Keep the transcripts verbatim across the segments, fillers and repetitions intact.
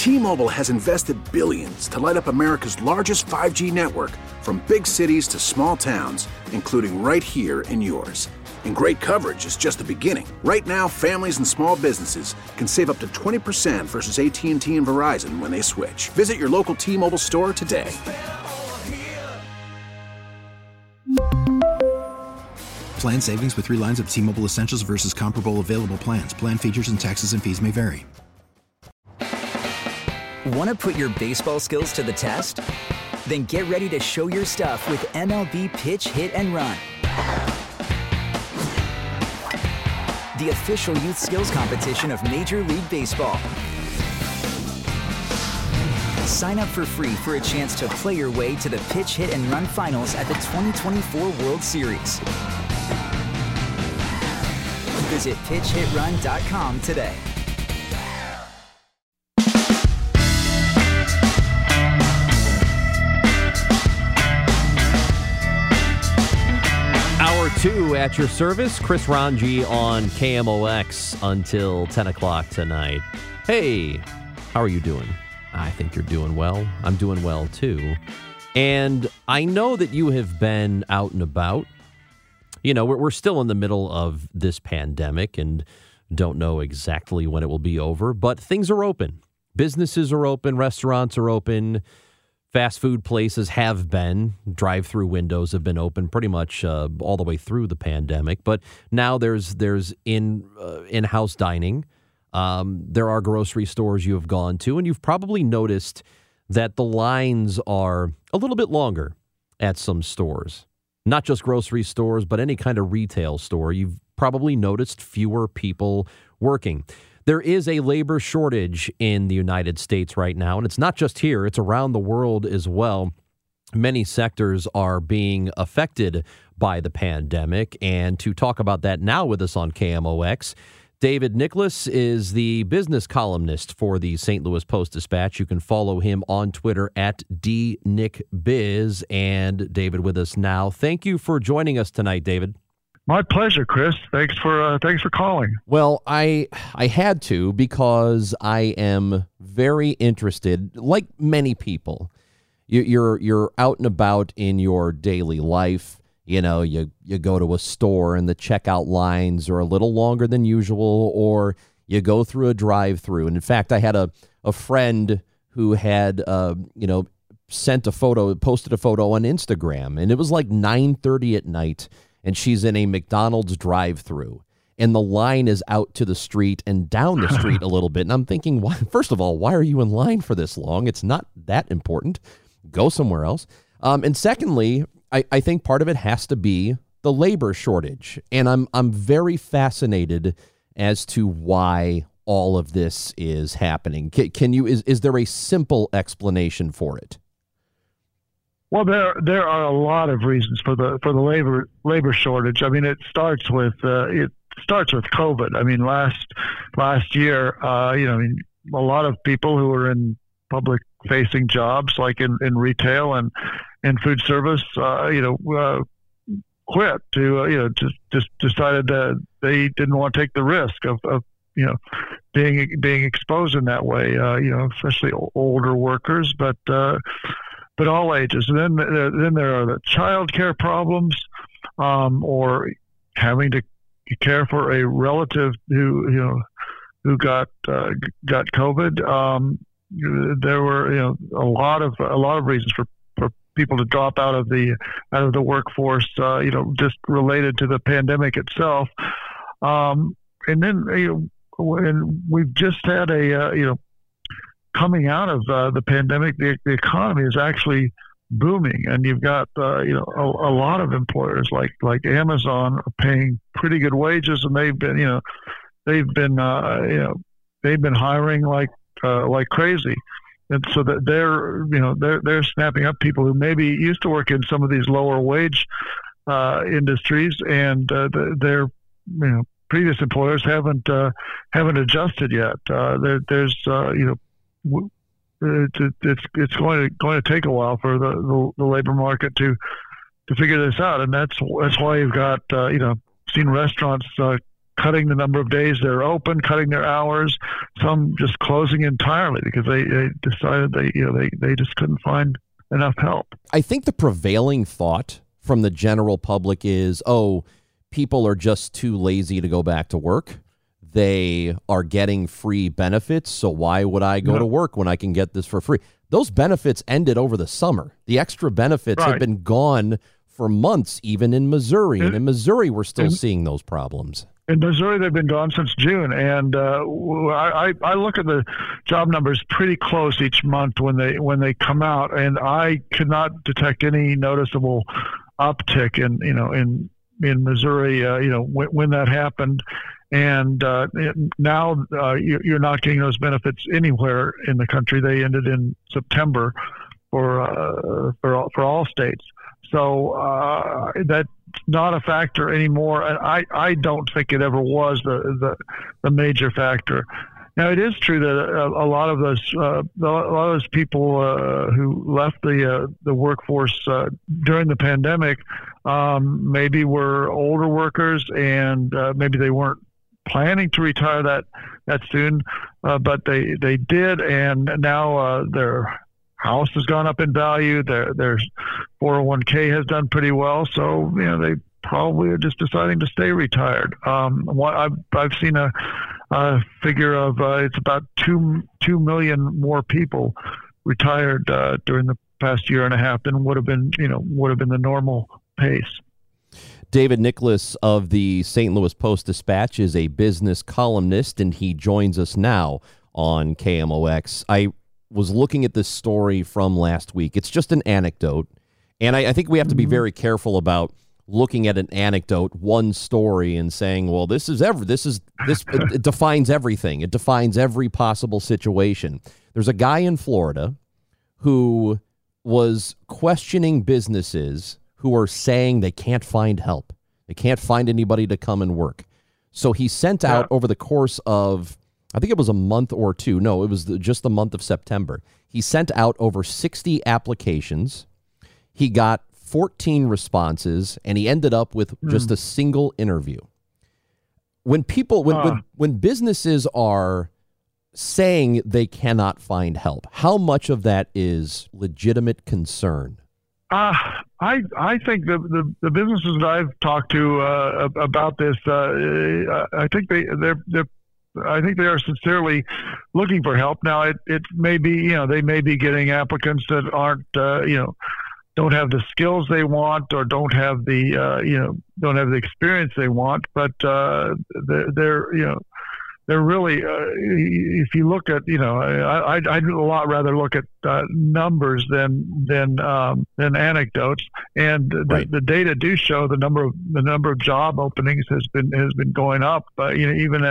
T-Mobile has invested billions to light up America's largest five G network, from big cities to small towns, including right here in yours. And great coverage is just the beginning. Right now, families and small businesses can save up to twenty percent versus A T and T and Verizon when they switch. Visit your local T-Mobile store today. Plan savings with three lines of T-Mobile Essentials versus comparable available plans. Plan features and taxes and fees may vary. Want to put your baseball skills to the test? Then get ready to show your stuff with M L B Pitch, Hit, and Run. The official youth skills competition of Major League Baseball. Sign up for free for a chance to play your way to the Pitch, Hit, and Run finals at the twenty twenty-four World Series. Visit pitch hit run dot com today. Hour two at your service. Chris Ranji on K M O X until ten o'clock tonight. Hey, how are you doing? I think you're doing well. I'm doing well, too. And I know that you have been out and about. You know, we're, we're still in the middle of this pandemic and don't know exactly when it will be over, but things are open. Businesses are open. Restaurants are open. Fast food places have been. Drive-through windows have been open pretty much uh, all the way through the pandemic. But now there's there's in uh, in-house dining. Um, there are grocery stores you have gone to, and you've probably noticed that the lines are a little bit longer at some stores. Not just grocery stores, but any kind of retail store. You've probably noticed fewer people working. There is a labor shortage in the United States right now, and it's not just here, it's around the world as well. Many sectors are being affected by the pandemic, and to talk about that now with us on K M O X, David Nicholas is the business columnist for the Saint Louis Post-Dispatch. You can follow him on Twitter at D Nick Biz. And David with us now. Thank you for joining us tonight, David. My pleasure, Chris. Thanks for uh, thanks for calling. Well, I I had to because I am very interested, like many people. You, you're you're out and about in your daily life. You know, you, you go to a store and the checkout lines are a little longer than usual, or you go through a drive-through. And in fact, I had a, a friend who had, uh, you know, sent a photo, posted a photo on Instagram, and it was like nine thirty at night, and she's in a McDonald's drive-through. And the line is out to the street and down the street a little bit. And I'm thinking, why, first of all, why are you in line for this long? It's not that important. Go somewhere else. Um, and secondly, I, I think part of it has to be the labor shortage. And I'm I'm very fascinated as to why all of this is happening. Can, can you is, is there a simple explanation for it? Well, there there are a lot of reasons for the for the labor labor shortage. I mean, it starts with uh, it starts with COVID. I mean, last last year, uh, you know, I mean, a lot of people who were in public facing jobs, like in, in retail and in food service, uh, you know, uh, quit to, uh, you know, just, just decided that they didn't want to take the risk of, of you know, being, being exposed in that way, uh, you know, especially older workers, but, uh, but all ages. And then, uh, then there are the child care problems, um, or having to care for a relative who, you know, who got, uh, got COVID. Um, there were, you know, a lot of, a lot of reasons for, for people to drop out of the, out of the workforce, uh, you know, just related to the pandemic itself. Um, and then, you know, and we've just had a, uh, you know, coming out of uh, the pandemic, the, the economy is actually booming, and you've got, uh, you know, a, a lot of employers like, like Amazon are paying pretty good wages, and they've been, you know, they've been, uh, you know, they've been hiring like, uh, like crazy. And so that they're, you know, they're, they're snapping up people who maybe used to work in some of these lower wage, uh, industries, and, uh, their, you know, previous employers haven't, uh, haven't adjusted yet. Uh, there, there's, uh, you know, It's it's it's going to going to take a while for the, the, the labor market to, to figure this out, and that's that's why you've got uh, you know seen restaurants uh, cutting the number of days they're open, cutting their hours, some just closing entirely because they, they decided they you know they, they just couldn't find enough help. I think the prevailing thought from the general public is, oh, people are just too lazy to go back to work. They are getting free benefits, so why would I go yeah. to work when I can get this for free? Those benefits ended over the summer. The extra benefits right. have been gone for months, even in Missouri. And, and in Missouri, we're still in, seeing those problems. In Missouri, they've been gone since June. And uh, I, I look at the job numbers pretty close each month when they when they come out, and I could not detect any noticeable uptick in you know in in Missouri. Uh, you know when, when that happened. And uh, now uh, you're not getting those benefits anywhere in the country. They ended in September for uh, for all, for all states. So uh, that's not a factor anymore. And I, I don't think it ever was the, the the major factor. Now it is true that a, a lot of those uh, a lot of those people uh, who left the uh, the workforce uh, during the pandemic um, maybe were older workers, and uh, maybe they weren't planning to retire that that soon, uh, but they they did, and now uh, their house has gone up in value. Their their four oh one k has done pretty well, so you know they probably are just deciding to stay retired. Um, what I've I've seen a, a figure of uh, it's about two two million more people retired uh, during the past year and a half than would have been you know would have been the normal pace. David Nicholas of the Saint Louis Post-Dispatch is a business columnist, and he joins us now on K M O X. I was looking at this story from last week. It's just an anecdote, and I, I think we have to be very careful about looking at an anecdote, one story, and saying, well, this is ever this is this it, it defines everything. It defines every possible situation. There's a guy in Florida who was questioning businesses who are saying they can't find help. They can't find anybody to come and work. So he sent out yeah. over the course of, I think it was a month or two. No, it was the, just the month of September. He sent out over sixty applications. He got fourteen responses, and he ended up with mm. just a single interview. When people, when, uh. when, when businesses are saying they cannot find help, how much of that is legitimate concern? Uh, I I think the, the, the businesses that I've talked to uh, about this, uh, I think they they're, they're I think they are sincerely looking for help. Now it, it may be you know they may be getting applicants that aren't uh, you know don't have the skills they want, or don't have the uh, you know don't have the experience they want, but uh, they're, they're you know. They're really, uh, if you look at, you know, I, I'd, I'd a lot rather look at uh, numbers than than um, than anecdotes. And the, right. the data do show the number of the number of job openings has been has been going up. Uh, you know, even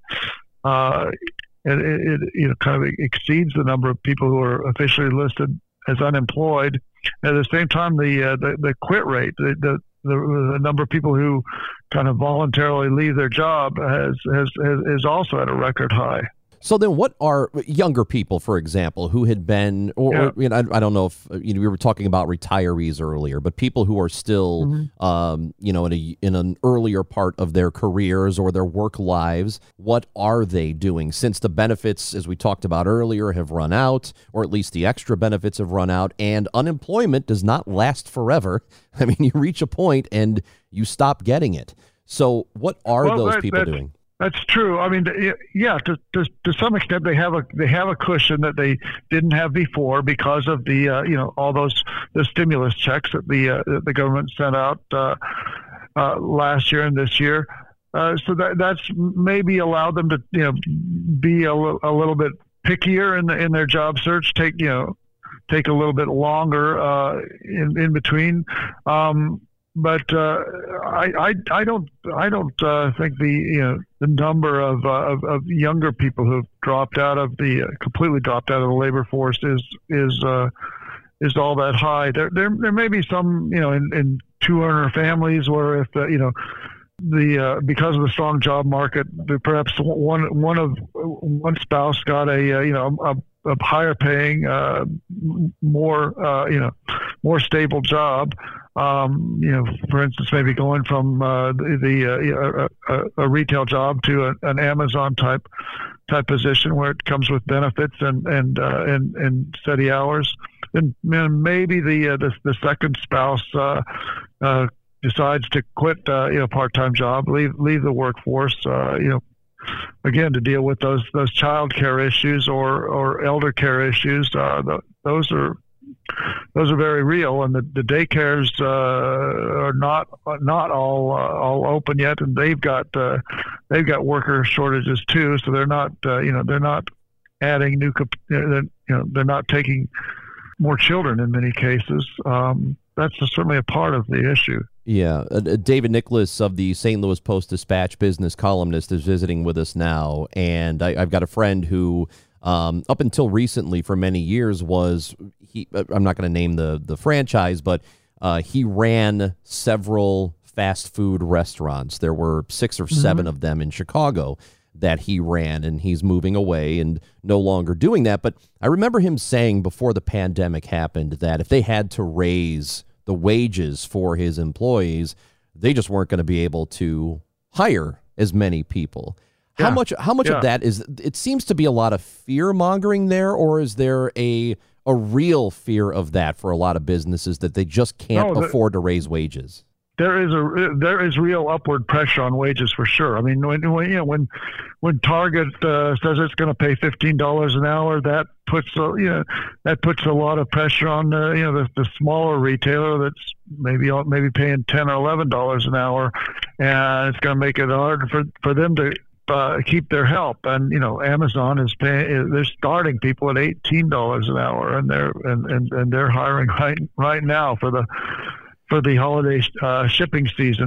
uh, uh, it, it you know kind of exceeds the number of people who are officially listed as unemployed. At the same time, the uh, the, the quit rate, the, the The, the number of people who kind of voluntarily leave their job has, has, has is also at a record high. So then what are younger people, for example, who had been, or, yeah. or you know, I, I don't know if, you know, we were talking about retirees earlier, but people who are still, mm-hmm. um, you know, in, a, in an earlier part of their careers or their work lives, what are they doing? Since the benefits, as we talked about earlier, have run out, or at least the extra benefits have run out, and unemployment does not last forever. I mean, you reach a point and you stop getting it. So what are well, those that, people that, doing? That's true. I mean, yeah, to, to to some extent, they have a they have a cushion that they didn't have before because of the uh, you know all those the stimulus checks that the uh, that the government sent out uh, uh, last year and this year. Uh, so that that's maybe allowed them to you know be a, a little bit pickier in the, in their job search. Take you know take a little bit longer uh, in in between. Um, But uh, I, I I don't I don't uh, think the you know the number of, uh, of of younger people who've dropped out of the uh, completely dropped out of the labor force is is uh, is all that high. There there there may be some you know in, in two earner families where if the, you know the uh, because of the strong job market, perhaps one one of one spouse got a uh, you know a, a higher paying uh, more uh, you know more stable job. Um, you know, for instance, maybe going from uh, the, the uh, a, a retail job to a, an Amazon type type position where it comes with benefits and and uh, and, and steady hours. And, and maybe the, uh, the the second spouse uh, uh, decides to quit, uh, you know, part-time job, leave leave the workforce, uh, you know, again to deal with those those child care issues or or elder care issues. Uh, the, those are those are very real, and the, the daycares uh, are not not all uh, all open yet, and they've got uh, they've got worker shortages too. So they're not uh, you know they're not adding new you know they're not taking more children in many cases. Um, that's certainly a part of the issue. Yeah. Uh, David Nicholas of the Saint Louis Post-Dispatch business columnist is visiting with us now. And I, I've got a friend who, um, up until recently, for many years, was, he. I'm not going to name the, the franchise, but uh, he ran several fast food restaurants. There were six or seven mm-hmm. of them in Chicago that he ran, and he's moving away and no longer doing that. But I remember him saying before the pandemic happened that if they had to raise the wages for his employees, they just weren't going to be able to hire as many people. Yeah. How much how much yeah. of that is, it seems to be a lot of fear mongering there, or is there a a real fear of that for a lot of businesses that they just can't no, the- afford to raise wages? There is a there is real upward pressure on wages for sure. I mean, when, when you know when when Target uh, says it's going to pay fifteen dollars an hour, that puts a, you know that puts a lot of pressure on uh, you know the, the smaller retailer that's maybe maybe paying ten or eleven dollars an hour, and it's going to make it hard for for them to uh, keep their help. And you know, Amazon is paying; they're starting people at eighteen dollars an hour, and they're and, and, and they're hiring right right now for the. for the holiday uh, shipping season.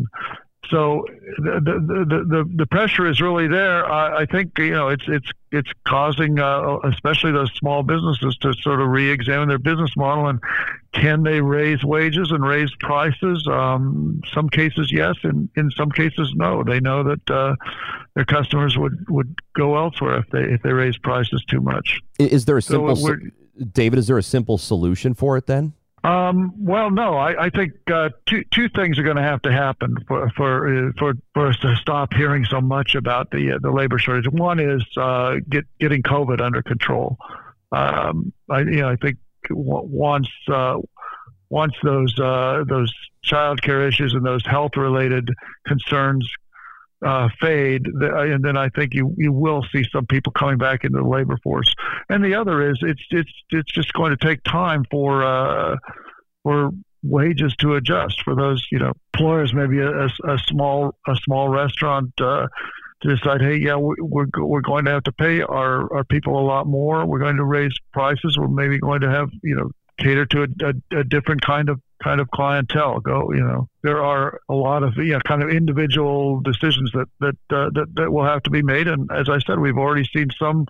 So the, the the the the pressure is really there. I, I think you know it's it's it's causing uh, especially those small businesses to sort of re-examine their business model, and can they raise wages and raise prices? Um, some cases yes, and in some cases no. They know that uh, their customers would, would go elsewhere if they if they raise prices too much. Is there a simple so David? Is there a simple solution for it then? Um, well, no, I, I think uh, two two things are going to have to happen for for, uh, for for us to stop hearing so much about the uh, the labor shortage. One is uh, get getting COVID under control. Um, I you know I think w- once uh, once those uh, those child care issues and those health related concerns uh, fade, and then I think you, you will see some people coming back into the labor force. And the other is it's it's it's just going to take time for uh, for wages to adjust for those you know employers, maybe a, a, a small a small restaurant uh, to decide, hey, yeah, we're we're going to have to pay our, our people a lot more. We're going to raise prices. We're maybe going to have you know cater to a, a, a different kind of kind of clientele. Go, you know, there are a lot of you know, kind of individual decisions that that, uh, that that will have to be made. And as I said, we've already seen some,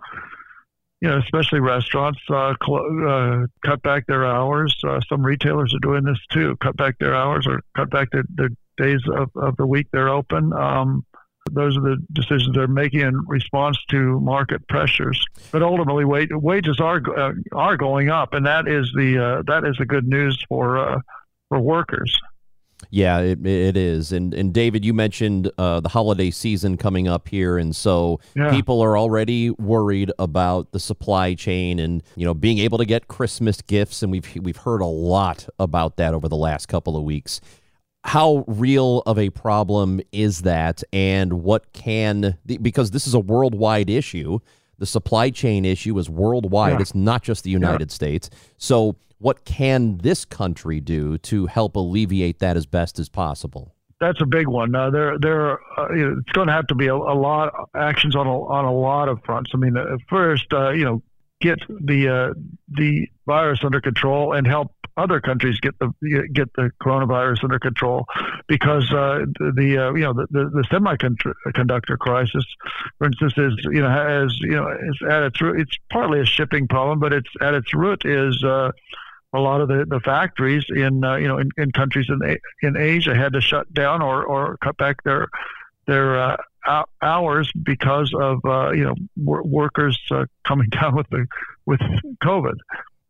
you know, especially restaurants uh, cl- uh, cut back their hours. Uh, some retailers are doing this too, cut back their hours or cut back their, their days of, of the week they're open. Um, Those are the decisions they're making in response to market pressures. But ultimately, wage, wages are uh, are going up, and that is the uh, that is the good news for uh, for workers. Yeah, it it is. And and David, you mentioned uh, the holiday season coming up here, and so yeah. people are already worried about the supply chain and you know being able to get Christmas gifts, and we've we've heard a lot about that over the last couple of weeks. How real of a problem is that, and what can, because this is a worldwide issue, the supply chain issue is worldwide, yeah. It's not just the United yeah. States. So what can this country do to help alleviate that as best as possible? That's a big one. Uh, there, there, uh, you know, it's going to have to be a, a lot of actions on a, on a lot of fronts. I mean, uh, first, uh, you know, get the uh, the virus under control and help other countries get the get the coronavirus under control, because uh, the uh, you know the, the, the semiconductor crisis, for instance, is you know has you know is at its root. It's partly a shipping problem, but it's at its root is uh, a lot of the, the factories in uh, you know in, in countries in in Asia had to shut down or, or cut back their their uh, hours because of uh, you know wor- workers uh, coming down with the with COVID.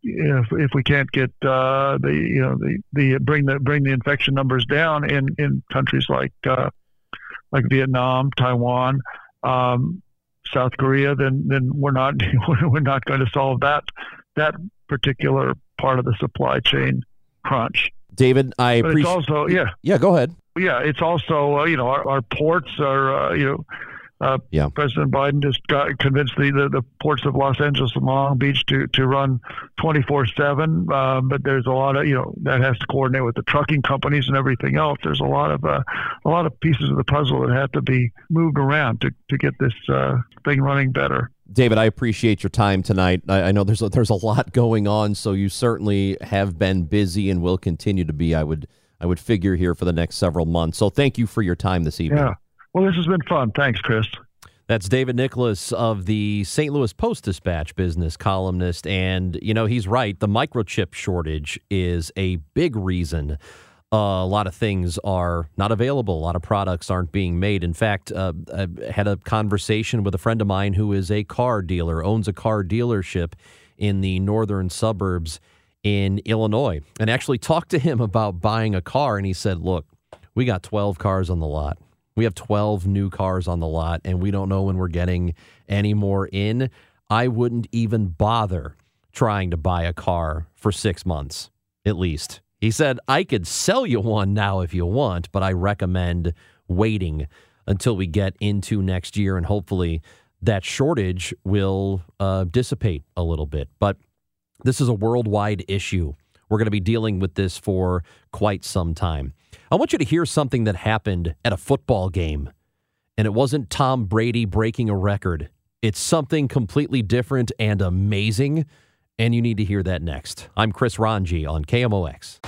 if if we can't get uh, the you know the, the bring the bring the infection numbers down in, in countries like uh, like Vietnam, Taiwan, um, South Korea, then then we're not we're not going to solve that that particular part of the supply chain crunch. David, I appreciate. It's also yeah yeah. Go ahead. Yeah, it's also uh, you know our, our ports are uh, you know. Uh, yeah. President Biden just got convinced the, the, the ports of Los Angeles and Long Beach to, to run twenty-four seven, uh, but there's a lot of, you know, that has to coordinate with the trucking companies and everything else. There's a lot of uh, a lot of pieces of the puzzle that have to be moved around to, to get this uh, thing running better. David, I appreciate your time tonight. I, I know there's a, there's a lot going on, so you certainly have been busy and will continue to be, I would I would figure, here for the next several months. So thank you for your time this evening. Yeah. Well, this has been fun. Thanks, Chris. That's David Nicholas of the Saint Louis Post-Dispatch, business columnist. And, you know, he's right. The microchip shortage is a big reason uh, a lot of things are not available. A lot of products aren't being made. In fact, uh, I had a conversation with a friend of mine who is a car dealer, owns a car dealership in the northern suburbs in Illinois, and actually talked to him about buying a car. And he said, look, we got twelve cars on the lot. We have twelve new cars on the lot, and we don't know when we're getting any more in. I wouldn't even bother trying to buy a car for six months, at least. He said, I could sell you one now if you want, but I recommend waiting until we get into next year, and hopefully that shortage will uh, dissipate a little bit. But this is a worldwide issue. We're going to be dealing with this for quite some time. I want you to hear something that happened at a football game, and it wasn't Tom Brady breaking a record. It's something completely different and amazing, and you need to hear that next. I'm Chris Ranji on K M O X.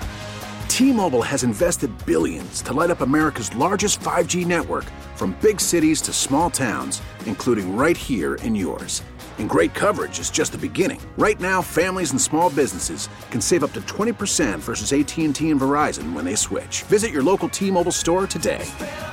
T-Mobile has invested billions to light up America's largest five G network, from big cities to small towns, including right here in yours. And great coverage is just the beginning. Right now, families and small businesses can save up to twenty percent versus A T and T and Verizon when they switch. Visit your local T-Mobile store today.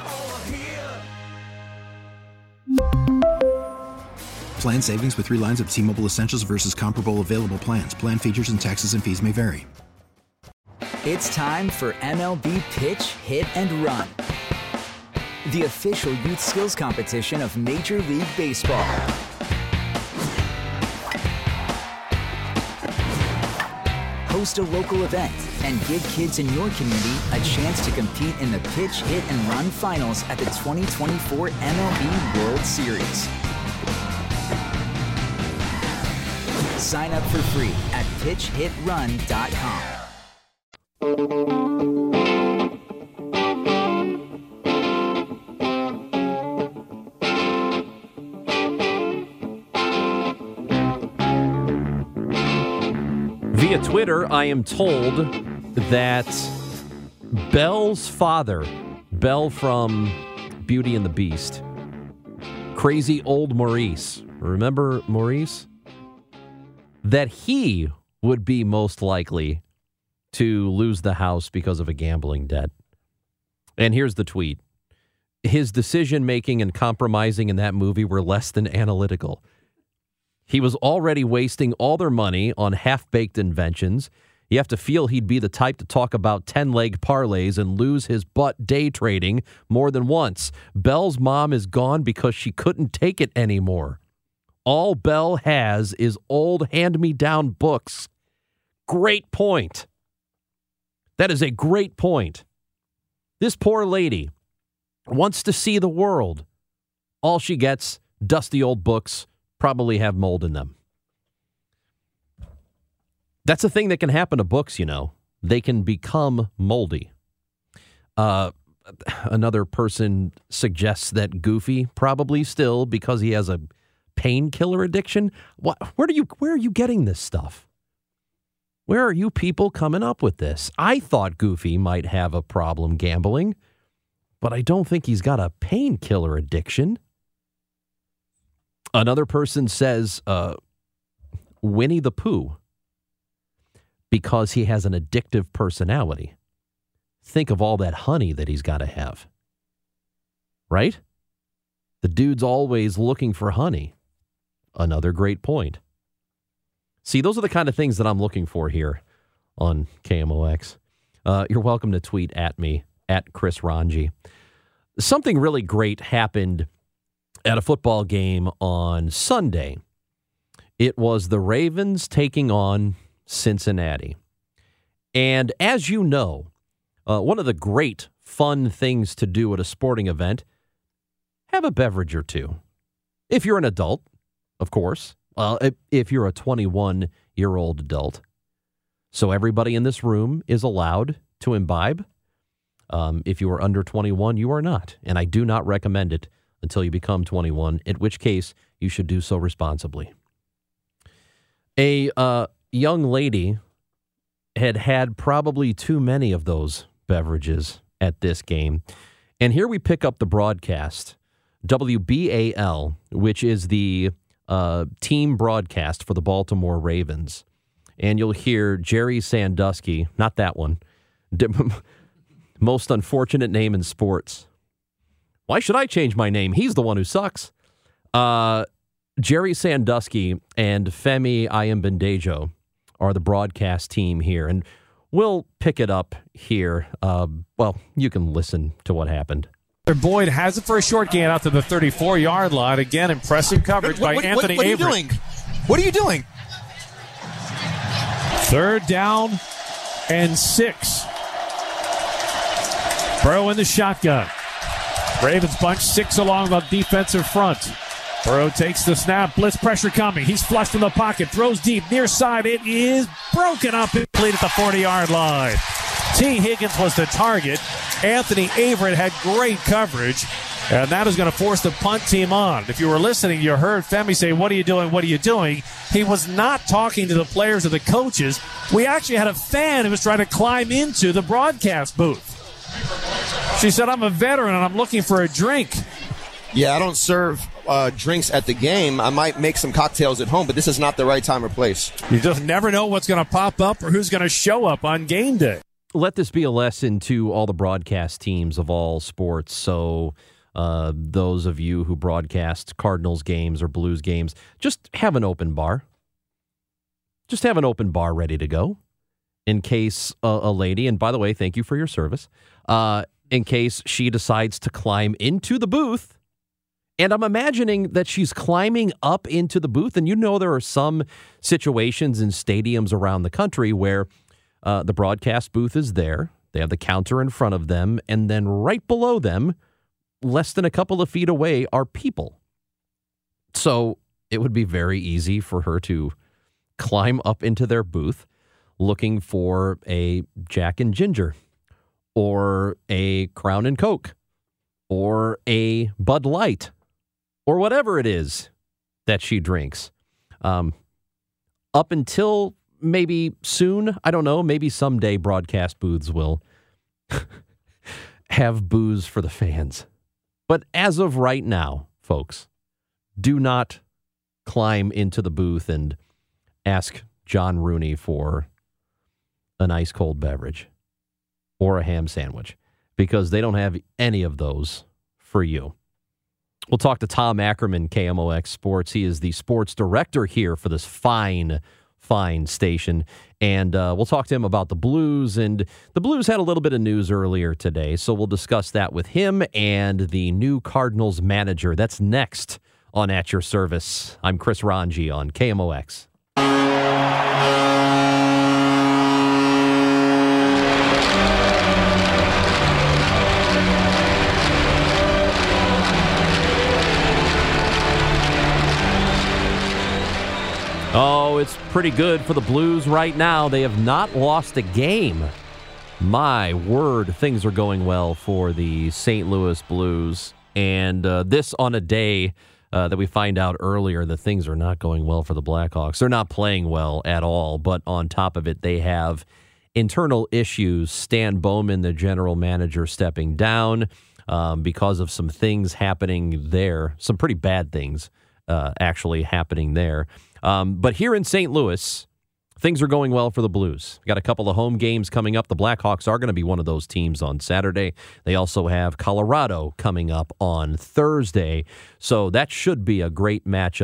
Plan savings with three lines of T-Mobile Essentials versus comparable available plans. Plan features and taxes and fees may vary. It's time for M L B Pitch, Hit, and Run, the official youth skills competition of Major League Baseball. Host a local event and give kids in your community a chance to compete in the Pitch, Hit, and Run finals at the twenty twenty-four M L B World Series. Sign up for free at pitch hit run dot com. Via Twitter, I am told that Belle's father, Belle from Beauty and the Beast, crazy old Maurice, remember Maurice? That he would be most likely to lose the house because of a gambling debt. And here's the tweet. His decision-making and compromising in that movie were less than analytical. He was already wasting all their money on half-baked inventions. You have to feel he'd be the type to talk about ten-leg parlays and lose his butt day trading more than once. Belle's mom is gone because she couldn't take it anymore. All Belle has is old hand-me-down books. Great point. That is a great point. This poor lady wants to see the world. All she gets, dusty old books, probably have mold in them. That's a thing that can happen to books, you know. They can become moldy. Uh, another person suggests that Goofy probably still, because he has a painkiller addiction. What? Where do you? Where are you getting this stuff? Where are you people coming up with this? I thought Goofy might have a problem gambling, but I don't think he's got a painkiller addiction. Another person says uh, Winnie the Pooh, because he has an addictive personality. Think of all that honey that he's got to have. Right? The dude's always looking for honey. Another great point. See, those are the kind of things that I'm looking for here on K M O X. Uh, you're welcome to tweet at me, at Chris Ranji. Something really great happened at a football game on Sunday. It was the Ravens taking on Cincinnati. And as you know, uh, one of the great fun things to do at a sporting event, have a beverage or two. If you're an adult, of course. Well, if you're a twenty-one-year-old adult. So everybody in this room is allowed to imbibe. Um, if you are under twenty-one, you are not. And I do not recommend it until you become twenty-one, in which case you should do so responsibly. A uh, young lady had had probably too many of those beverages at this game. And here we pick up the broadcast. W B A L, which is the uh, team broadcast for the Baltimore Ravens. And you'll hear Jerry Sandusky, not that one, most unfortunate name in sports. Why should I change my name? He's the one who sucks. Uh, Jerry Sandusky and Femi Ayambandejo are the broadcast team here. And we'll pick it up here. Uh, well, you can listen to what happened. Boyd has it for a short gain out to the thirty-four-yard line. Again, impressive coverage by what, Anthony what, what Avery. What are you doing? What are you doing? Third down and six. Burrow in the shotgun. Ravens bunch six along the defensive front. Burrow takes the snap. Blitz pressure coming. He's flushed in the pocket. Throws deep. Near side. It is broken up and played at the forty-yard line. T. Higgins was the target. Anthony Averett had great coverage, and that is going to force the punt team on. If you were listening, you heard Femi say, "What are you doing? What are you doing?" He was not talking to the players or the coaches. We actually had a fan who was trying to climb into the broadcast booth. She said, "I'm a veteran, and I'm looking for a drink." Yeah, I don't serve uh, drinks at the game. I might make some cocktails at home, but this is not the right time or place. You just never know what's going to pop up or who's going to show up on game day. Let this be a lesson to all the broadcast teams of all sports. So uh, those of you who broadcast Cardinals games or Blues games, just have an open bar. Just have an open bar ready to go in case a, a lady, and by the way, thank you for your service, uh, in case she decides to climb into the booth. And I'm imagining that she's climbing up into the booth. And you know there are some situations in stadiums around the country where Uh, the broadcast booth is there. They have the counter in front of them. And then right below them, less than a couple of feet away, are people. So it would be very easy for her to climb up into their booth looking for a Jack and Ginger or a Crown and Coke or a Bud Light or whatever it is that she drinks. Um, up until maybe soon, I don't know, maybe someday broadcast booths will have booze for the fans. But as of right now, folks, do not climb into the booth and ask John Rooney for an ice cold beverage or a ham sandwich, because they don't have any of those for you. We'll talk to Tom Ackerman, K M O X Sports. He is the sports director here for this fine Fine station, and uh, we'll talk to him about the Blues, and the Blues had a little bit of news earlier today, so we'll discuss that with him and the new Cardinals manager. That's next on At Your Service. I'm Chris Ranji on K M O X. Oh, it's pretty good for the Blues right now. They have not lost a game. My word, things are going well for the Saint Louis Blues. And uh, this on a day uh, that we find out earlier that things are not going well for the Blackhawks. They're not playing well at all. But on top of it, they have internal issues. Stan Bowman, the general manager, stepping down um, because of some things happening there. Some pretty bad things uh, actually happening there. Um, but here in Saint Louis, things are going well for the Blues. Got a couple of home games coming up. The Blackhawks are going to be one of those teams on Saturday. They also have Colorado coming up on Thursday. So that should be a great matchup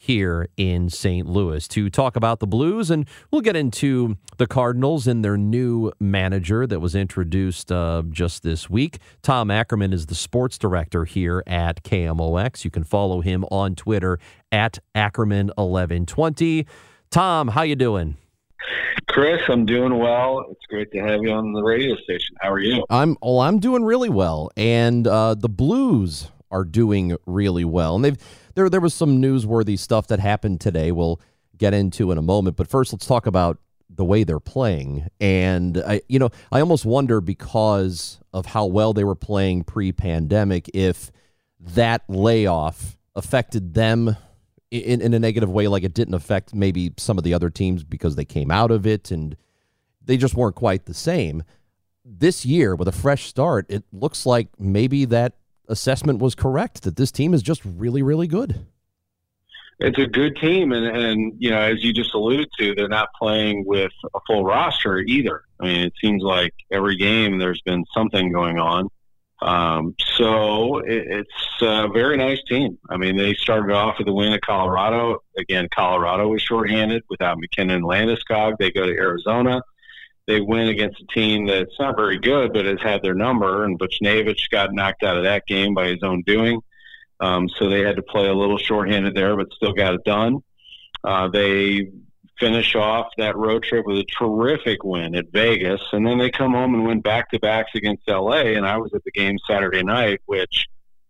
here in Saint Louis to talk about the Blues, and we'll get into the Cardinals and their new manager that was introduced uh, just this week. Tom Ackerman is the sports director here at K M O X. You can follow him on Twitter at Ackerman eleven twenty. Tom, how you doing? Chris, I'm doing well. It's great to have you on the radio station. How are you? I'm well, I'm doing really well, and uh, the Blues are doing really well. And they've there there was some newsworthy stuff that happened today we'll get into in a moment. But first, let's talk about the way they're playing. And I you know, I almost wonder, because of how well they were playing pre-pandemic, if that layoff affected them in, in a negative way, like it didn't affect maybe some of the other teams because they came out of it and they just weren't quite the same. This year, with a fresh start, it looks like maybe that assessment was correct, that this team is just really, really good. It's a good team, and, and you know, as you just alluded to, they're not playing with a full roster either. I mean, it seems like every game there's been something going on. Um, so it, it's a very nice team. I mean, they started off with a win at Colorado. Again, Colorado was shorthanded without McKinnon and Landeskog. They go to Arizona. They win against a team that's not very good, but has had their number, and Buchnevich got knocked out of that game by his own doing. Um, so they had to play a little shorthanded there, but still got it done. Uh, they finish off that road trip with a terrific win at Vegas, and then they come home and win back-to-backs against L A, and I was at the game Saturday night, which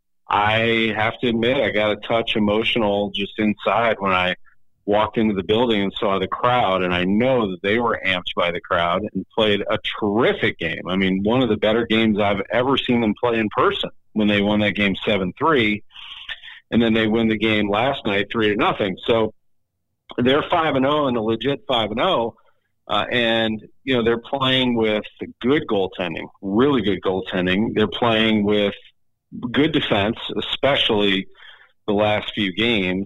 I have to admit I got a touch emotional just inside when I walked into the building and saw the crowd, and I know that they were amped by the crowd and played a terrific game. I mean, one of the better games I've ever seen them play in person when they won that game seven three, and then they win the game last night three to nothing. So they're five and oh and a legit five and oh, uh, and, you know, they're playing with good goaltending, really good goaltending. They're playing with good defense, especially the last few games.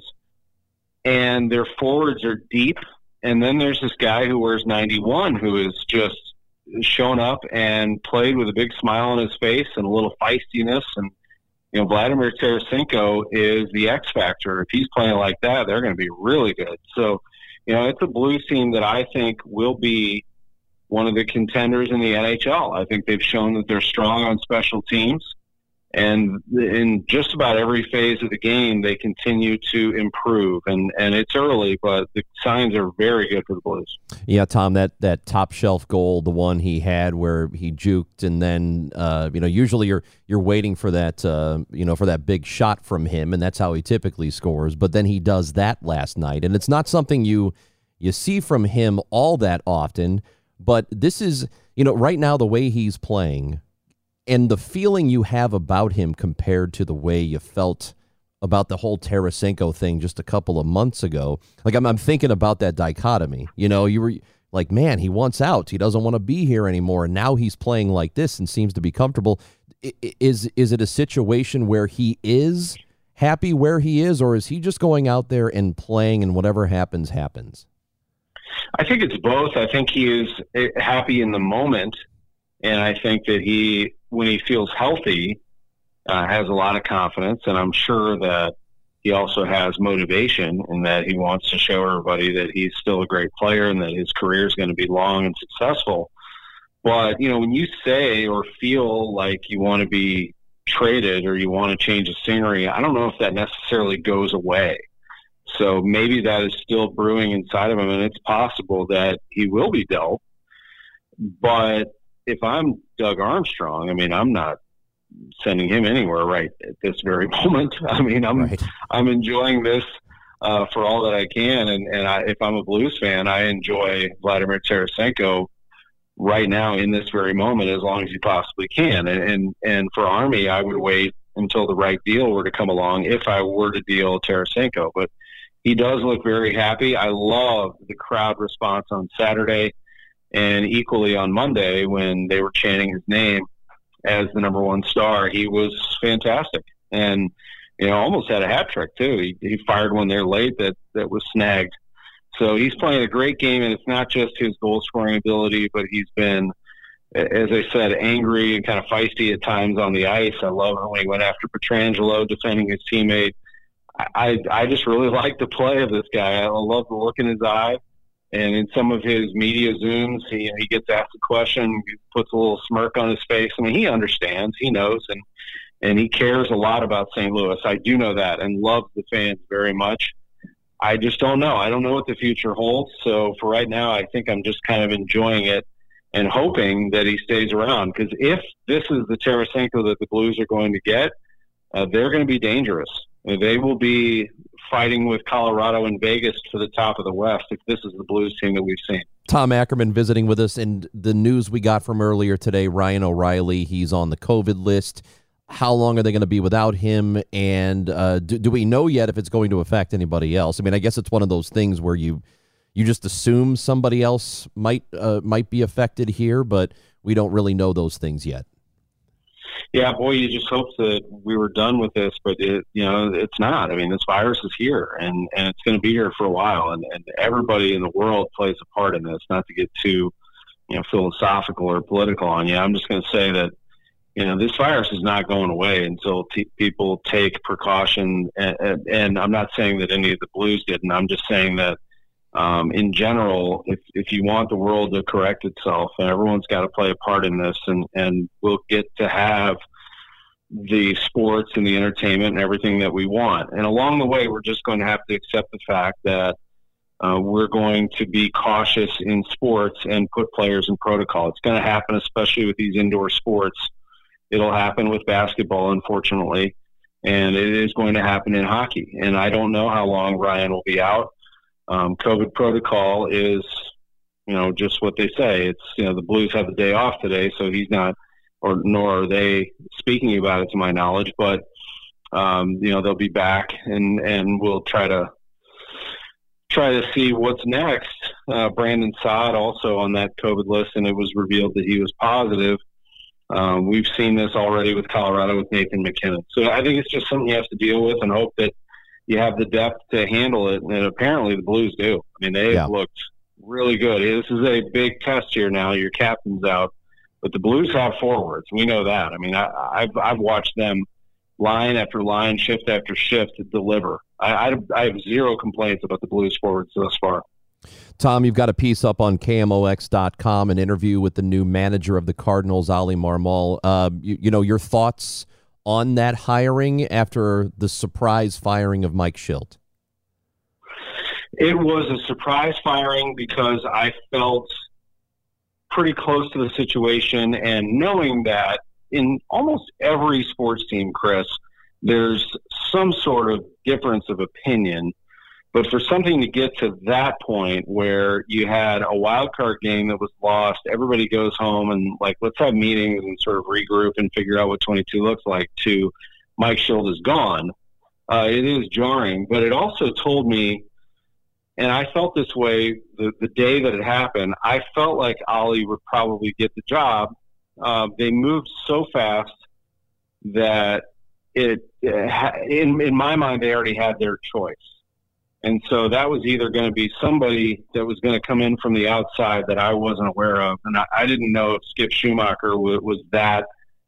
And their forwards are deep. And then there's this guy who wears ninety-one who has just shown up and played with a big smile on his face and a little feistiness. And, you know, Vladimir Tarasenko is the X factor. If he's playing like that, they're going to be really good. So, you know, it's a Blues team that I think will be one of the contenders in the N H L. I think they've shown that they're strong on special teams. And in just about every phase of the game, they continue to improve. And, and it's early, but the signs are very good for the Blues. Yeah, Tom, that, that top shelf goal, the one he had where he juked, and then uh, you know, usually you're you're waiting for that uh, you know, for that big shot from him, and that's how he typically scores. But then he does that last night, and it's not something you you see from him all that often. But this is, you know, right now the way he's playing, and the feeling you have about him compared to the way you felt about the whole Tarasenko thing just a couple of months ago. Like, I'm, I'm thinking about that dichotomy. You know, you were like, man, he wants out. He doesn't want to be here anymore. And now he's playing like this and seems to be comfortable. Is, is it a situation where he is happy where he is, or is he just going out there and playing and whatever happens, happens? I think it's both. I think he is happy in the moment. And I think that he, when he feels healthy, uh, has a lot of confidence. And I'm sure that he also has motivation in that he wants to show everybody that he's still a great player and that his career is going to be long and successful. But, you know, when you say or feel like you want to be traded or you want to change the scenery, I don't know if that necessarily goes away. So maybe that is still brewing inside of him, and it's possible that he will be dealt. But if I'm Doug Armstrong, I mean, I'm not sending him anywhere right at this very moment. I mean, I'm right. I'm enjoying this uh, for all that I can, and, and I, if I'm a Blues fan, I enjoy Vladimir Tarasenko right now in this very moment as long as you possibly can. And, and and for Army, I would wait until the right deal were to come along if I were to deal Tarasenko. But he does look very happy. I love the crowd response on Saturday, and equally on Monday when they were chanting his name as the number one star. He was fantastic, and you know, almost had a hat trick too. He, he fired one there late that, that was snagged. So he's playing a great game, and it's not just his goal scoring ability, but he's been, as I said, angry and kind of feisty at times on the ice. I love when he went after Pietrangelo, defending his teammate. I I just really like the play of this guy. I love the look in his eye. And in some of his media Zooms, he he gets asked a question, he puts a little smirk on his face. I mean, he understands, he knows, and and he cares a lot about Saint Louis. I do know that, and loves the fans very much. I just don't know. I don't know what the future holds. So for right now, I think I'm just kind of enjoying it and hoping that he stays around. Because if this is the Tarasenko that the Blues are going to get, uh, they're going to be dangerous. They will be fighting with Colorado and Vegas for the top of the West if this is the Blues team that we've seen. Tom Ackerman visiting with us, and the news we got from earlier today, Ryan O'Reilly, he's on the COVID list. How long are they going to be without him? And uh, do, do we know yet if it's going to affect anybody else? I mean, I guess it's one of those things where you you just assume somebody else might uh, might be affected here, but we don't really know those things yet. Yeah, boy, you just hope that we were done with this, but it, you know, it's not. I mean, this virus is here, and, and it's going to be here for a while, and, and everybody in the world plays a part in this. Not to get too, you know, philosophical or political on you, I'm just going to say that, you know, this virus is not going away until t- people take precaution. And, and, and I'm not saying that any of the Blues didn't. I'm just saying that, um, in general, if if you want the world to correct itself, and everyone's got to play a part in this, and, and we'll get to have the sports and the entertainment and everything that we want. And along the way, we're just going to have to accept the fact that uh, we're going to be cautious in sports and put players in protocol. It's going to happen, especially with these indoor sports. It'll happen with basketball, unfortunately, and it is going to happen in hockey. And I don't know how long Ryan will be out. Um, COVID protocol is, you know, just what they say. It's, you know, the Blues have the day off today, so he's not, or nor are they speaking about it to my knowledge, but, um, you know, they'll be back, and, and we'll try to try to see what's next. Uh, Brandon Saad also on that COVID list, and it was revealed that he was positive. Um, we've seen this already with Colorado with Nathan McKinnon. So I think it's just something you have to deal with and hope that you have the depth to handle it. And apparently the Blues do. I mean, they've yeah. looked really good. This is a big test here now. Your captain's out, but the Blues have forwards. We know that. I mean, I, I've, I've watched them line after line, shift after shift to deliver. I, I, I have zero complaints about the Blues forwards thus far. Tom, you've got a piece up on K M O X dot com, an interview with the new manager of the Cardinals, Oli Marmol. Uh, you, you know, your thoughts on that hiring after the surprise firing of Mike Shildt? It was a surprise firing because I felt pretty close to the situation, and knowing that in almost every sports team, Chris, there's some sort of difference of opinion. But for something to get to that point where you had a wild card game that was lost, everybody goes home and, like, let's have meetings and sort of regroup and figure out what twenty-two looks like, to Mike Shildt is gone, uh, it is jarring. But it also told me, and I felt this way the, the day that it happened, I felt like Oli would probably get the job. Uh, they moved so fast that it, in, in my mind, they already had their choice. And so that was either going to be somebody that was going to come in from the outside that I wasn't aware of. And I, I didn't know if Skip Schumacher w- was that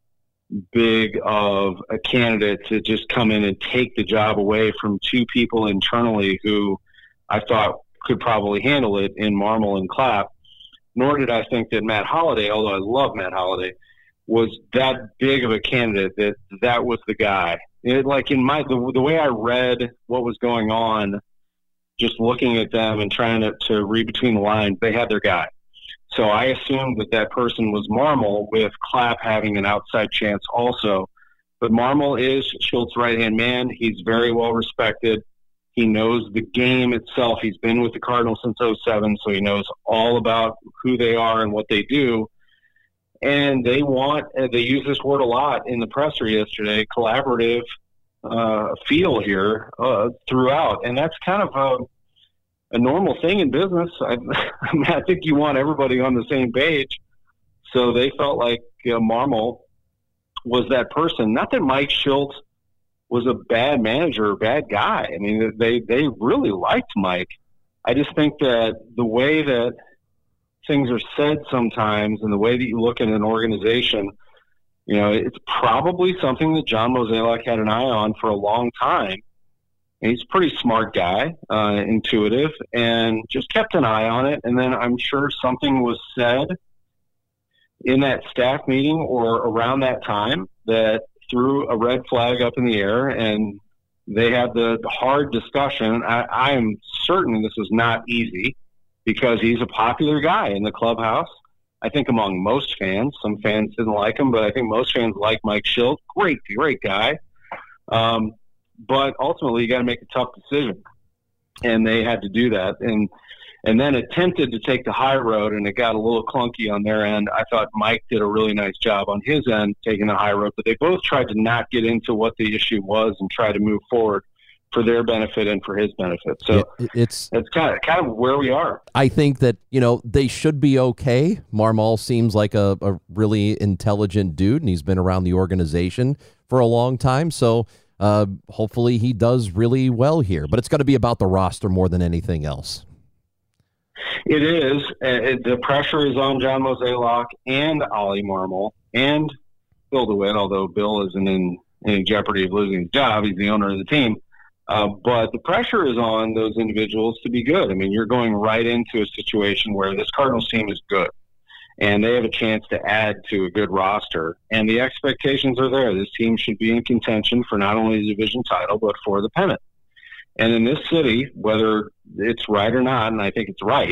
big of a candidate to just come in and take the job away from two people internally who I thought could probably handle it in Marmol and Clapp. Nor did I think that Matt Holliday, although I love Matt Holliday, was that big of a candidate that that was the guy. It, like in my the, the way I read what was going on, just looking at them and trying to, to read between the lines, they had their guy. So I assumed that that person was Marmol, with Clapp having an outside chance also. But Marmol is Shilt's right-hand man. He's very well respected. He knows the game itself. He's been with the Cardinals since oh seven, so he knows all about who they are and what they do. And they want, they use this word a lot in the presser yesterday, collaborative uh, feel here uh, throughout. And that's kind of a, a normal thing in business. I, I mean, I think you want everybody on the same page. So they felt like uh, Marmol was that person. Not that Mike Shildt was a bad manager or bad guy. I mean, they, they really liked Mike. I just think that the way that things are said sometimes and the way that you look at an organization, you know, it's probably something that John Mozeliak had an eye on for a long time. And he's a pretty smart guy, uh, intuitive, and just kept an eye on it. And then I'm sure something was said in that staff meeting or around that time that threw a red flag up in the air, and they had the hard discussion. I, I am certain this was not easy because he's a popular guy in the clubhouse. I think among most fans. Some fans didn't like him, but I think most fans like Mike Shildt. Great, great guy. Um, but ultimately, you got to make a tough decision, and they had to do that. And and then attempted to take the high road, and it got a little clunky on their end. I thought Mike did a really nice job on his end taking the high road, but they both tried to not get into what the issue was and try to move forward for their benefit and for his benefit. So yeah, it's it's kind of kind of where we are. I think that, you know, they should be okay. Marmol seems like a, a really intelligent dude, and he's been around the organization for a long time. So uh, hopefully he does really well here. But it's got to be about the roster more than anything else. It is. Uh, the pressure is on John Mozeliak and Ollie Marmol and Bill DeWitt, although Bill isn't in any jeopardy of losing his job. He's the owner of the team. Uh, but the pressure is on those individuals to be good. I mean, you're going right into a situation where this Cardinals team is good, and they have a chance to add to a good roster. And the expectations are there. This team should be in contention for not only the division title, but for the pennant. And in this city, whether it's right or not, and I think it's right,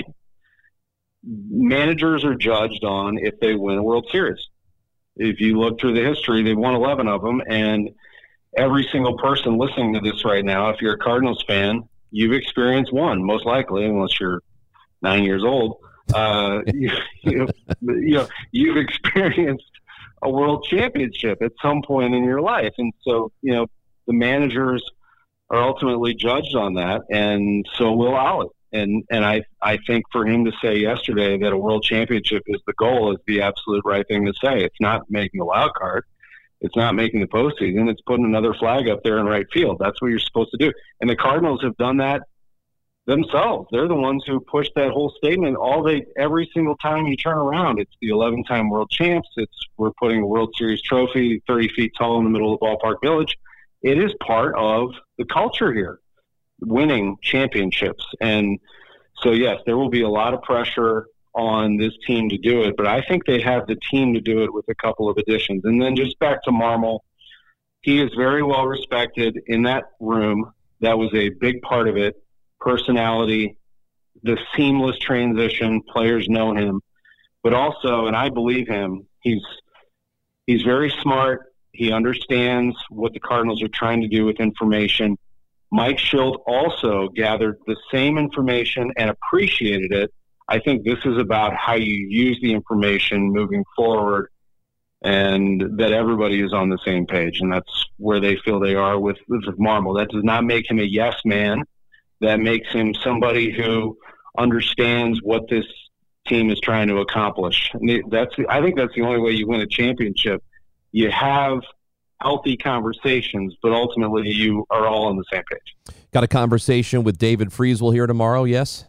managers are judged on if they win a World Series. If you look through the history, they've won eleven of them, and every single person listening to this right now, if you're a Cardinals fan, you've experienced one, most likely, unless you're nine years old. Uh, you, you, you know, you've experienced a world championship at some point in your life. And so, you know, the managers are ultimately judged on that, and so will Ollie. And and I, I think for him to say yesterday that a world championship is the goal is the absolute right thing to say. It's not making a wild card. It's not making the postseason. It's putting another flag up there in right field. That's what you're supposed to do. And the Cardinals have done that themselves. They're the ones who pushed that whole statement all they every single time you turn around. It's the eleven-time world champs. It's we're putting a World Series trophy thirty feet tall in the middle of Ballpark Village. It is part of the culture here, winning championships. And so, yes, there will be a lot of pressure on this team to do it, but I think they have the team to do it with a couple of additions. And then just back to Marmol, he is very well respected in that room. That was a big part of it. Personality, the seamless transition, players know him, but also, and I believe him, he's he's very smart. He understands what the Cardinals are trying to do with information. Mike Shildt also gathered the same information and appreciated it. I think this is about how you use the information moving forward, and that everybody is on the same page. And that's where they feel they are with, with Marmol. That does not make him a yes man. That makes him somebody who understands what this team is trying to accomplish. And that's, I think that's the only way you win a championship. You have healthy conversations, but ultimately you are all on the same page. Got a conversation with David Freese. We'll hear tomorrow, yes?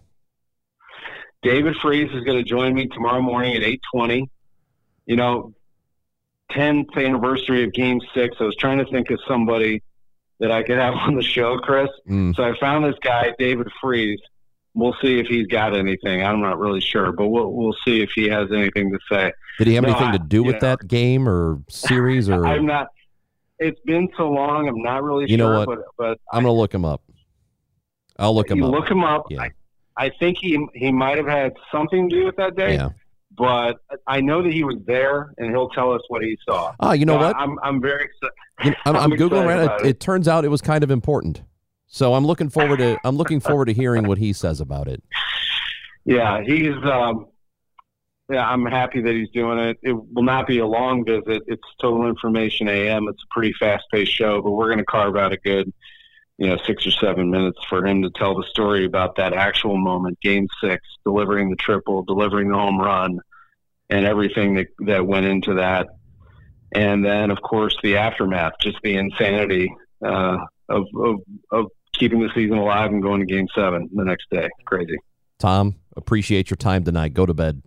David Freese is going to join me tomorrow morning at eight twenty. You know, tenth anniversary of Game six. I was trying to think of somebody that I could have on the show, Chris. Mm. So I found this guy, David Freese. We'll see if he's got anything. I'm not really sure, but we'll we'll see if he has anything to say. Did he have no, anything I, to do with know, that game or series? Or I'm not. It's been so long. I'm not really you sure. know what? But, but I'm going to look him up. I'll look him you up. Look him up. Yeah. I, I think he he might have had something to do with that day. Yeah. But I know that he was there, and he'll tell us what he saw. Ah, you know so what? I'm I'm very excited. You know, I'm, I'm, I'm googling around. It, it. it turns out it was kind of important. So I'm looking forward to I'm looking forward to hearing what he says about it. Yeah, he's. Um, yeah, I'm happy that he's doing it. It will not be a long visit. It's Total Information A M. It's a pretty fast-paced show, but we're going to carve out a good, you know, six or seven minutes for him to tell the story about that actual moment, Game Six, delivering the triple, delivering the home run, and everything that that went into that. And then, of course, the aftermath, just the insanity uh, of, of of keeping the season alive and going to Game Seven the next day. Crazy. Tom, appreciate your time tonight. Go to bed.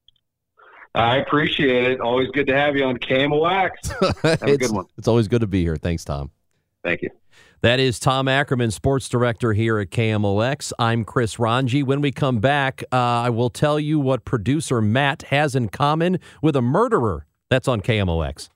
I appreciate it. Always good to have you on K M O X. Have a good one. It's always good to be here. Thanks, Tom. Thank you. That is Tom Ackerman, sports director here at K M O X. I'm Chris Ranji. When we come back, uh, I will tell you what producer Matt has in common with a murderer. That's on K M O X.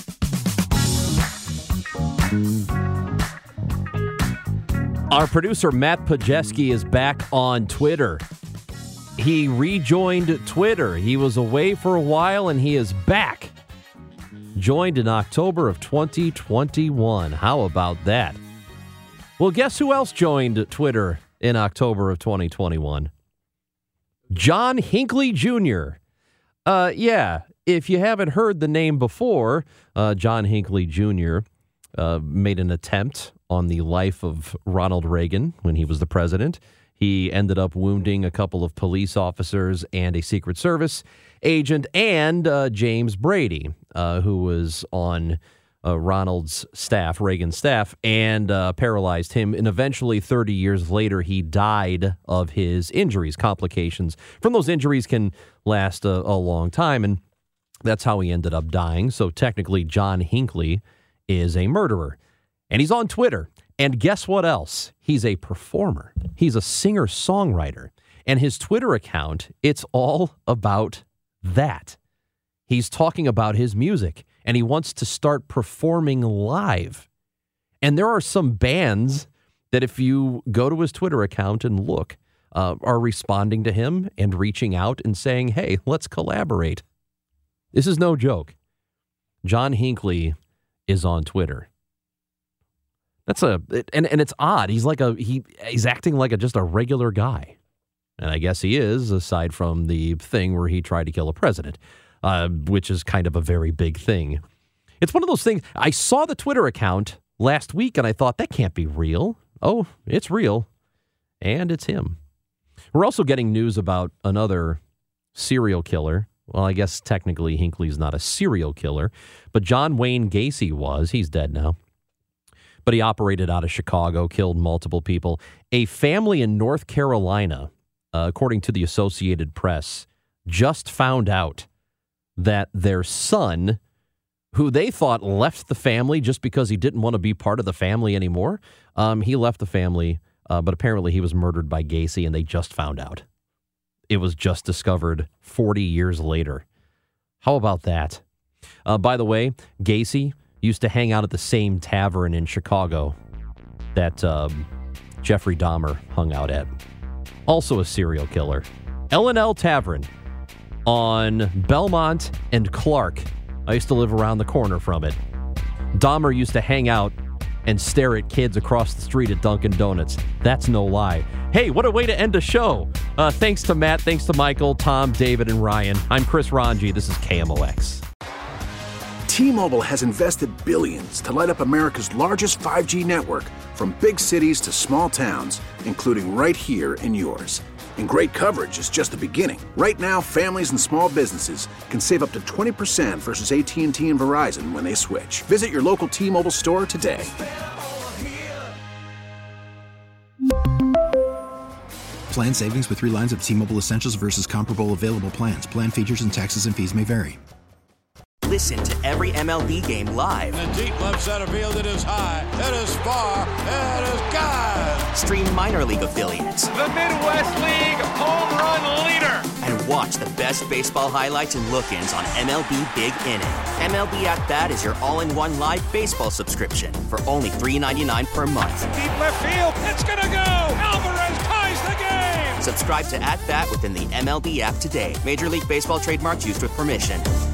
Our producer Matt Pajeski is back on Twitter. He rejoined Twitter. He was away for a while, and he is back. Joined in October of twenty twenty-one. How about that? Well, guess who else joined Twitter in October of twenty twenty-one? John Hinckley Junior Uh, yeah, if you haven't heard the name before, uh, John Hinckley Junior uh, made an attempt on the life of Ronald Reagan when he was the president. He ended up wounding a couple of police officers and a Secret Service agent and uh, James Brady, uh, who was on uh, Ronald's staff, Reagan's staff, and uh, paralyzed him. And eventually, thirty years later, he died of his injuries. Complications from those injuries can last a, a long time, and that's how he ended up dying. So technically, John Hinckley is a murderer. And he's on Twitter. And guess what else? He's a performer. He's a singer-songwriter. And his Twitter account, it's all about that. He's talking about his music, and he wants to start performing live. And there are some bands that if you go to his Twitter account and look, uh, are responding to him and reaching out and saying, hey, let's collaborate. This is no joke. John Hinckley is on Twitter. That's a and and it's odd. He's like a he he's acting like a just a regular guy, and I guess he is. Aside from the thing where he tried to kill a president, uh, which is kind of a very big thing. It's one of those things. I saw the Twitter account last week, and I thought that can't be real. Oh, it's real, and it's him. We're also getting news about another serial killer. Well, I guess technically Hinckley's not a serial killer, but John Wayne Gacy was. He's dead now. But he operated out of Chicago, killed multiple people. A family in North Carolina, uh, according to the Associated Press, just found out that their son, who they thought left the family just because he didn't want to be part of the family anymore, um, he left the family, uh, but apparently he was murdered by Gacy, and they just found out. It was just discovered forty years later. How about that? Uh, by the way, Gacy used to hang out at the same tavern in Chicago that um, Jeffrey Dahmer hung out at. Also a serial killer. L and L Tavern on Belmont and Clark. I used to live around the corner from it. Dahmer used to hang out and stare at kids across the street at Dunkin' Donuts. That's no lie. Hey, what a way to end a show. Uh, thanks to Matt, thanks to Michael, Tom, David, and Ryan. I'm Chris Ranji. This is K M O X. T-Mobile has invested billions to light up America's largest five G network, from big cities to small towns, including right here in yours. And great coverage is just the beginning. Right now, families and small businesses can save up to twenty percent versus A T and T and Verizon when they switch. Visit your local T-Mobile store today. Plan savings with three lines of T-Mobile Essentials versus comparable available plans. Plan features and taxes and fees may vary. Listen to every M L B game live. In the deep left center field, it is high, it is far, it is gone. Stream minor league affiliates. The Midwest League home run leader. And watch the best baseball highlights and look-ins on M L B Big Inning. M L B At Bat is your all-in-one live baseball subscription for only three dollars and ninety-nine cents per month. Deep left field, it's gonna go. Alvarez ties the game. Subscribe to At Bat within the M L B app today. Major League Baseball trademarks used with permission.